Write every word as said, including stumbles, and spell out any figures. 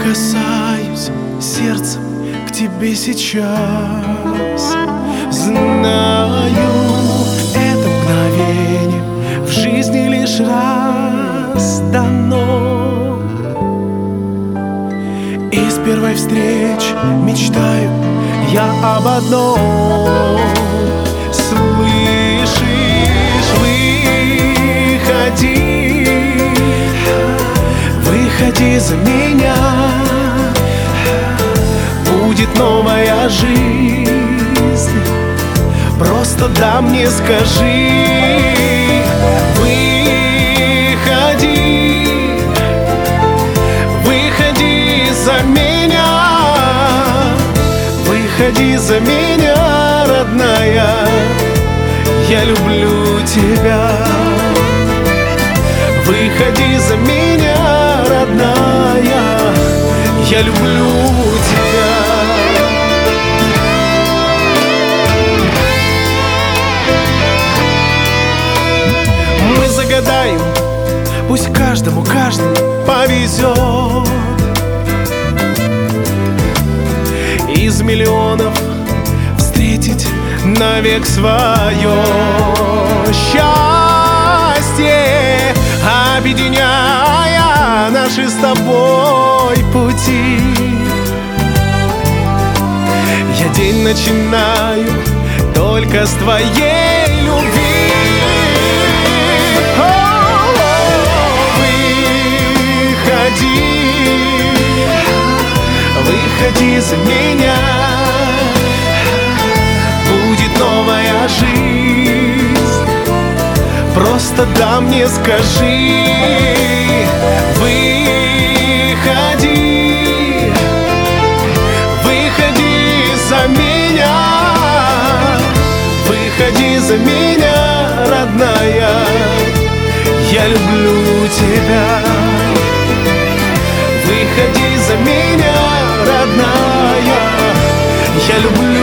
прикасаюсь сердцем к тебе сейчас. Знаю, это мгновение в жизни лишь раз дано, и с первой встречи мечтаю я об одном. Слышишь, выходи, выходи за меня. Будет новая жизнь, просто да мне скажи. Выходи, выходи за меня, выходи за меня, родная, я люблю тебя. Выходи за меня, родная, я люблю тебя. Мы загадаем, пусть каждому, каждому повезет. Из миллионов встретить навек свое счастье, объединяя наши с тобой пути. Я день начинаю только с твоей любви. Выходи, выходи за меня. Будет новая жизнь, просто да мне скажи. Выходи, выходи за меня, выходи за меня, родная, я люблю тебя. Выходи за меня, родная, я люблю